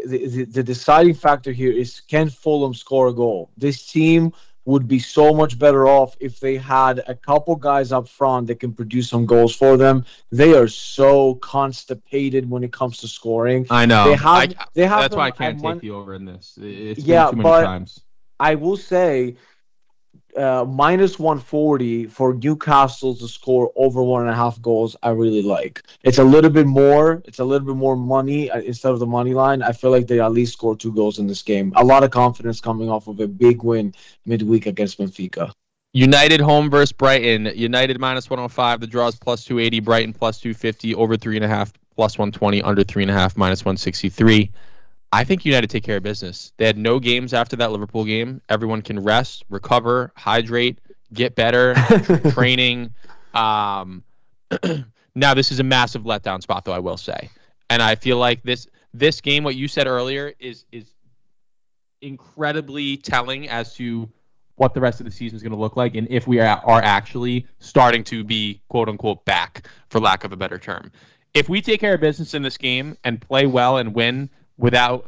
Speaker 3: the deciding factor here is, can Fulham score a goal? This team would be so much better off if they had a couple guys up front that can produce some goals for them. They are so constipated when it comes to scoring.
Speaker 2: I know. They have that's why I can't take the over in this. It's been too many times.
Speaker 3: I will say minus 140 for Newcastle to score over 1.5 goals. I really like. It's a little bit more money instead of the money line. I feel like they at least score 2 goals in this game. A lot of confidence coming off of a big win midweek against Benfica.
Speaker 2: United home versus Brighton. United minus 105. The draws plus 280. Brighton plus 250. Over 3.5 plus 120. Under 3.5 minus 163. I think United take care of business. They had no games after that Liverpool game. Everyone can rest, recover, hydrate, get better, training. Now, this is a massive letdown spot, though, I will say. And I feel like this game, what you said earlier, is incredibly telling as to what the rest of the season is going to look like and if we are actually starting to be, quote-unquote, back, for lack of a better term. If we take care of business in this game and play well and win without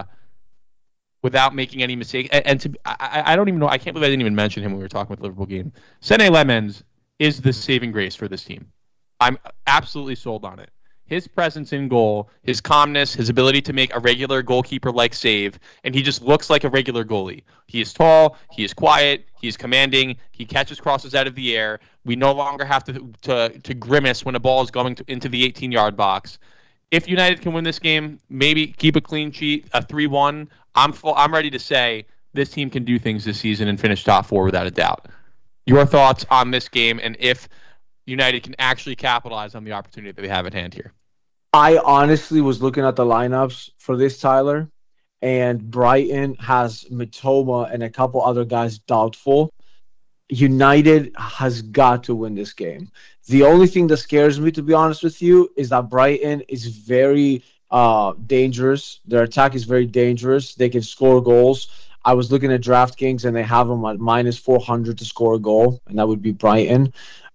Speaker 2: making any mistakes. And I don't even know. I can't believe I didn't even mention him when we were talking with the Liverpool game. Sene Lemens is the saving grace for this team. I'm absolutely sold on it. His presence in goal, his calmness, his ability to make a regular goalkeeper-like save, and he just looks like a regular goalie. He is tall, he is quiet, he is commanding, he catches crosses out of the air. We no longer have to grimace when a ball is going into the 18-yard box. If United can win this game, maybe keep a clean sheet, a 3-1, I'm ready to say this team can do things this season and finish top 4 without a doubt. Your thoughts on this game and if United can actually capitalize on the opportunity that they have at hand here?
Speaker 3: I honestly was looking at the lineups for this, Tyler, and Brighton has Mitoma and a couple other guys doubtful. United has got to win this game. The only thing that scares me, to be honest with you, is that Brighton is very dangerous. Their attack is very dangerous. They can score goals. I was looking at DraftKings, and they have them at minus 400 to score a goal, and that would be Brighton.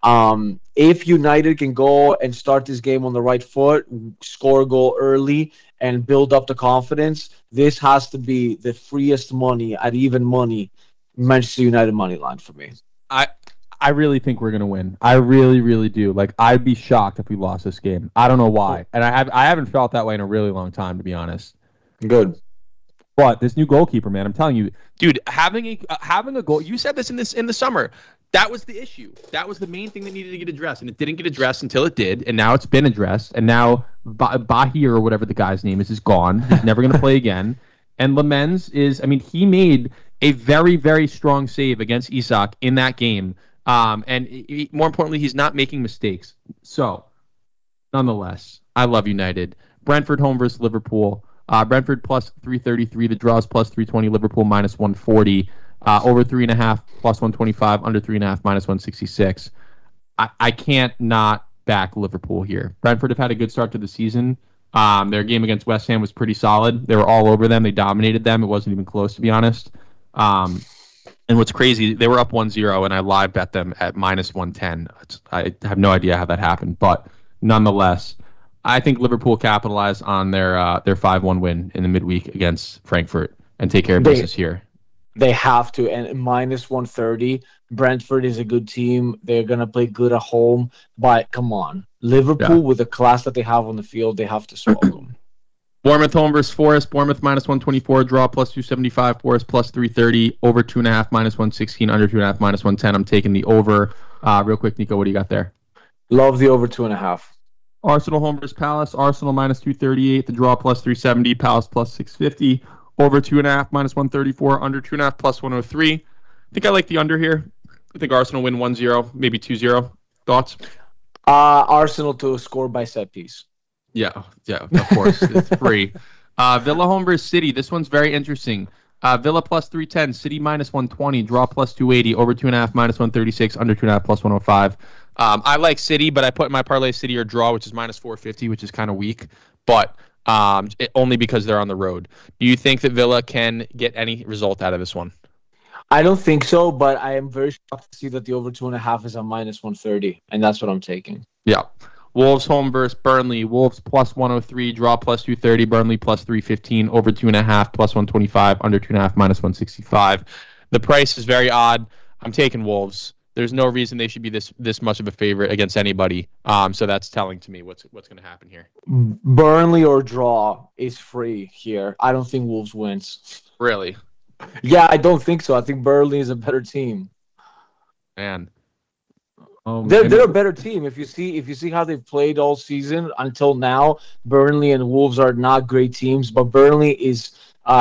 Speaker 3: If United can go and start this game on the right foot, score a goal early, and build up the confidence, this has to be the freest money at even money Manchester United money line for me.
Speaker 2: I really think we're going to win. I really, really do. Like, I'd be shocked if we lost this game. I don't know why. And I haven't felt that way in a really long time, to be honest.
Speaker 3: Good.
Speaker 2: But this new goalkeeper, man, I'm telling you, dude, having a goal. You said this in the summer. That was the issue. That was the main thing that needed to get addressed, and it didn't get addressed until it did, and now it's been addressed, and now Bahir, or whatever the guy's name is gone. He's never going to play again. And Lamens he made a very, very strong save against Isak in that game. More importantly, he's not making mistakes. So, nonetheless, I love United. Brentford home versus Liverpool. Brentford plus 333. The draws plus 320. Liverpool minus 140. Over 3.5 plus 125. Under 3.5 minus 166. I can't not back Liverpool here. Brentford have had a good start to the season. Their game against West Ham was pretty solid. They were all over them. They dominated them. It wasn't even close, to be honest. And what's crazy, they were up 1-0, and I live bet them at minus 110. I have no idea how that happened, but nonetheless, I think Liverpool capitalized on their 5-1 win in the midweek against Frankfurt and take care of business here.
Speaker 3: They have to, and minus 130. Brentford is a good team. They're going to play good at home, but come on. Liverpool, with the class that they have on the field, they have to swallow them.
Speaker 2: Bournemouth home versus Forest. Bournemouth minus 124. Draw plus 275. Forest plus 330. Over 2.5 minus 116. Under 2.5 minus 110. I'm taking the over. Real quick, Nico, what do you got there?
Speaker 3: Love the over 2.5.
Speaker 2: Arsenal home versus Palace. Arsenal minus 238. The draw plus 370. Palace plus 650. Over 2.5 minus 134. Under 2.5 plus 103. I think I like the under here. I think Arsenal win 1-0, maybe 2-0. Thoughts?
Speaker 3: Arsenal to score by set piece.
Speaker 2: Yeah, of course. It's free. Villa home versus City. This one's very interesting. Villa plus 310, City minus 120, draw plus 280, over 2.5 minus 136, under 2.5 plus 105. I like City, but I put in my parlay City or draw, which is minus 450, which is kind of weak, but only because they're on the road. Do you think that Villa can get any result out of this one?
Speaker 3: I don't think so, but I am very shocked to see that the over 2.5 is a minus 130, and that's what I'm taking.
Speaker 2: Yeah. Wolves home versus Burnley. Wolves plus 103, draw plus 230, Burnley plus 315, over 2.5 plus 125, under 2.5 minus 165. The price is very odd. I'm taking Wolves. There's no reason they should be this much of a favorite against anybody. So that's telling to me what's going to happen here.
Speaker 3: Burnley or draw is free here. I don't think Wolves wins.
Speaker 2: Really?
Speaker 3: Yeah, I don't think so. I think Burnley is a better team.
Speaker 2: Man.
Speaker 3: They're a better team. If you see how they've played all season until now, Burnley and Wolves are not great teams, but Burnley is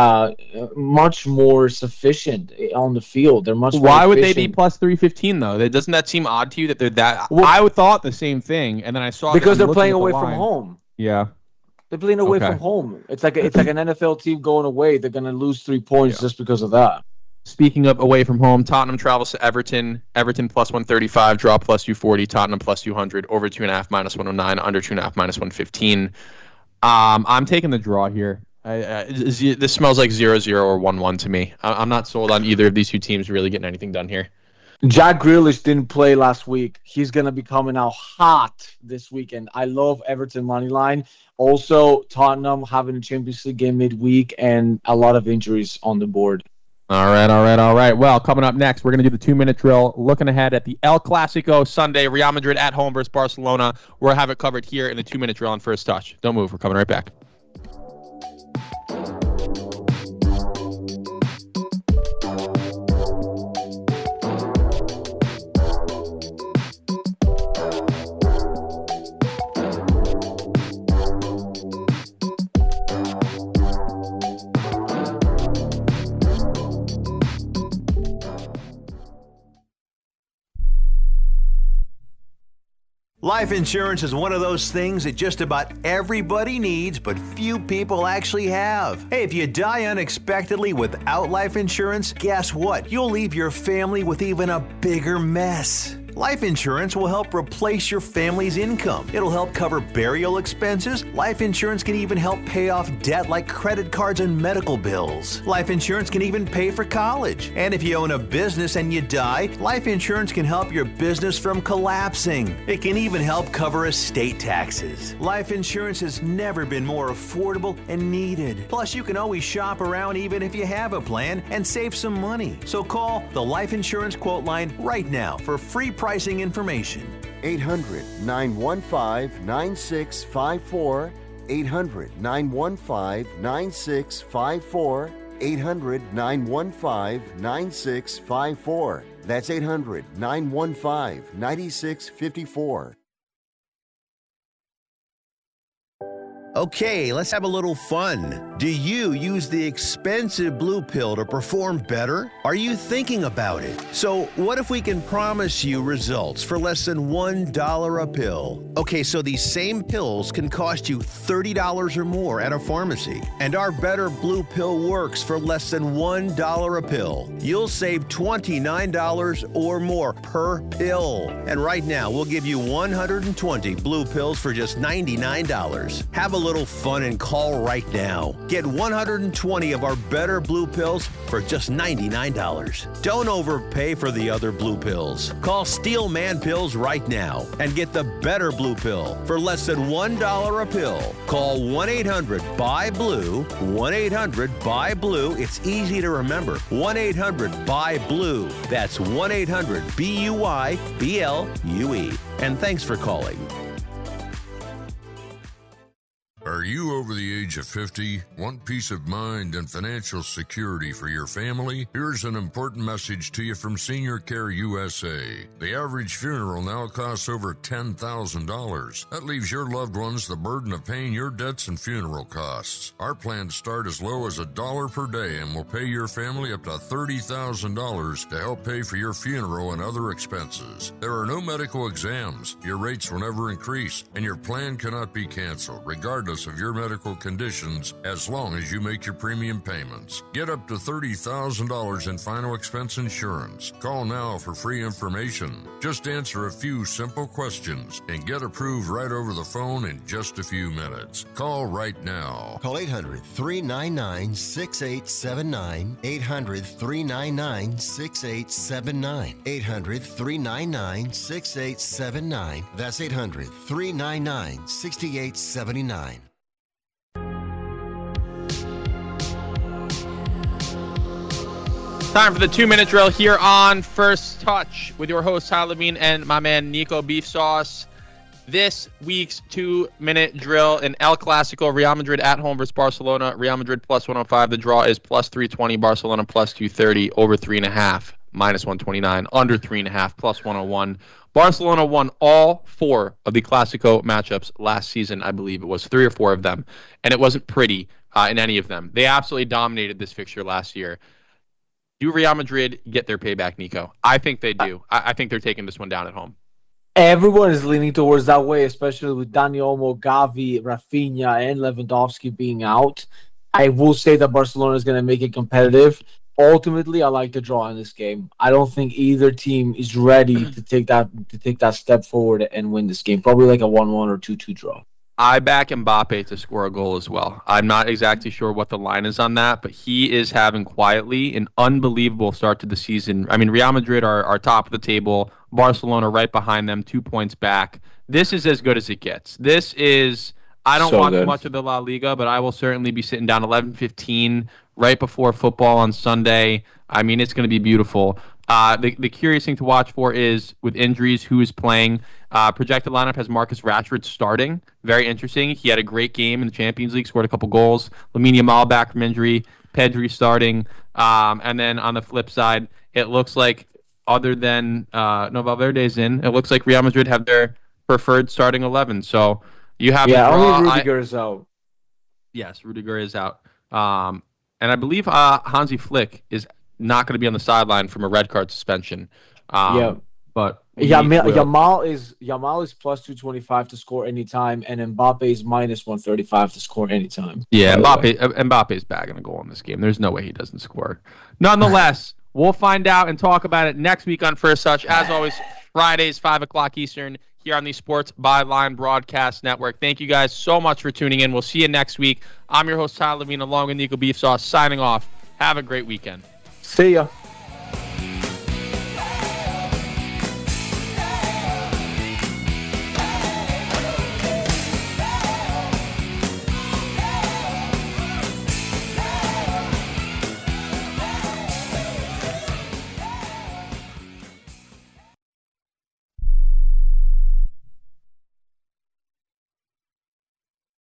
Speaker 3: much more sufficient on the field. They're much.
Speaker 2: Why would they be plus 315 though? Doesn't that seem odd to you that they're that? Well, I thought the same thing, and then I saw
Speaker 3: because they're playing away from home.
Speaker 2: Yeah,
Speaker 3: they're playing away from home. It's like an NFL team going away. They're gonna lose 3 points just because of that.
Speaker 2: Speaking of away from home, Tottenham travels to Everton. Everton plus 135, draw plus 240, Tottenham plus 200, over 2.5 minus 109, under 2.5 minus 115. I'm taking the draw here. This smells like 0-0 or 1-1 to me. I'm not sold on either of these two teams really getting anything done here.
Speaker 3: Jack Grealish didn't play last week. He's going to be coming out hot this weekend. I love Everton money line. Also, Tottenham having a Champions League game midweek and a lot of injuries on the board.
Speaker 2: All right. Well, coming up next, we're going to do the 2-minute drill. Looking ahead at the El Clasico Sunday, Real Madrid at home versus Barcelona. We'll have it covered here in the 2-minute drill on First Touch. Don't move. We're coming right back.
Speaker 8: Life insurance is one of those things that just about everybody needs, but few people actually have. Hey, if you die unexpectedly without life insurance, guess what? You'll leave your family with even a bigger mess. Life insurance will help replace your family's income. It'll help cover burial expenses. Life insurance can even help pay off debt like credit cards and medical bills. Life insurance can even pay for college. And if you own a business and you die, life insurance can help your business from collapsing. It can even help cover estate taxes. Life insurance has never been more affordable and needed. Plus, you can always shop around even if you have a plan and save some money. So call the Life Insurance Quote Line right now for free pricing information.
Speaker 6: 800-915-9654. 800-915-9654. 800-915-9654. That's 800-915-9654.
Speaker 12: Okay, let's have a little fun. Do you use the expensive Blue Pill to perform better? Are you thinking about it? So what if we can promise you results for less than $1 a pill? Okay, so these same pills can cost you $30 or more at a pharmacy. And our Better Blue Pill works for less than $1 a pill. You'll save $29 or more per pill. And right now, we'll give you 120 Blue Pills for just $99. Have a little fun and call right now. Get 120 of our Better Blue Pills for just $99. Don't overpay for the other Blue Pills. Call Steel Man Pills right now and get the Better Blue Pill for less than $1 a pill. Call 1-800-BUY-BLUE, 1-800-BUY-BLUE. It's easy to remember. 1-800-BUY-BLUE. That's 1-800-BUY-BLUE. And thanks for calling.
Speaker 13: Are you over the age of 50? Want peace of mind and financial security for your family? Here's an important message to you from Senior Care USA. The average funeral now costs over $10,000. That leaves your loved ones the burden of paying your debts and funeral costs. Our plans start as low as $1 per day and will pay your family up to $30,000 to help pay for your funeral and other expenses. There are no medical exams, your rates will never increase, and your plan cannot be canceled, regardless of your medical conditions, as long as you make your premium payments. Get up to $30,000 in final expense insurance. Call now for free information. Just answer a few simple questions and get approved right over the phone in just a few minutes. Call right now.
Speaker 6: Call 800-399-6879. 800-399-6879. 800-399-6879. That's 800-399-6879.
Speaker 2: Time for the 2-minute drill here on First Touch with your host, Tyler Levine, and my man, Nico Beef Sauce. This week's 2-minute drill in El Clasico, Real Madrid at home versus Barcelona. Real Madrid plus 105. The draw is plus 320. Barcelona plus 230. Over 3.5. Minus 129. Under 3.5. Plus 101. Barcelona won all 4 of the Clasico matchups last season, I believe it was 3 or 4 of them. And it wasn't pretty in any of them. They absolutely dominated this fixture last year. Do Real Madrid get their payback, Nico? I think they do. I think they're taking this one down at home.
Speaker 3: Everyone is leaning towards that way, especially with Dani Olmo, Gavi, Rafinha, and Lewandowski being out. I will say that Barcelona is going to make it competitive. Ultimately, I like the draw in this game. I don't think either team is ready to take that step forward and win this game. Probably like a 1-1 or 2-2 draw.
Speaker 2: I back Mbappe to score a goal as well. I'm not exactly sure what the line is on that, but he is having quietly an unbelievable start to the season. I mean, Real Madrid are top of the table. Barcelona right behind them, 2 points back. This is as good as it gets. This is, I don't watch much of the La Liga, but I will certainly be sitting down 11:15 right before football on Sunday. I mean, it's going to be beautiful. The curious thing to watch for is, with injuries, who is playing. Projected lineup has Marcus Rashford starting. Very interesting. He had a great game in the Champions League, scored a couple goals. Lamine Yamal back from injury. Pedri starting. And then on the flip side, it looks like, other than Valverde's in, it looks like Real Madrid have their preferred starting 11. So you have
Speaker 3: only Rudiger is out.
Speaker 2: Yes, Rudiger is out. And I believe Hansi Flick is not going to be on the sideline from a red card suspension. But
Speaker 3: Yamal is plus 225 to score anytime, and Mbappe is minus 135 to score anytime.
Speaker 2: Yeah, Mbappe is bagging a goal in this game. There's no way he doesn't score. Nonetheless, we'll find out and talk about it next week on First Touch. As always, Fridays, 5 o'clock Eastern, here on the Sports Byline Broadcast Network. Thank you guys so much for tuning in. We'll see you next week. I'm your host, Tyler Levine, along with Nico Beefsauce, signing off. Have a great weekend.
Speaker 3: See ya.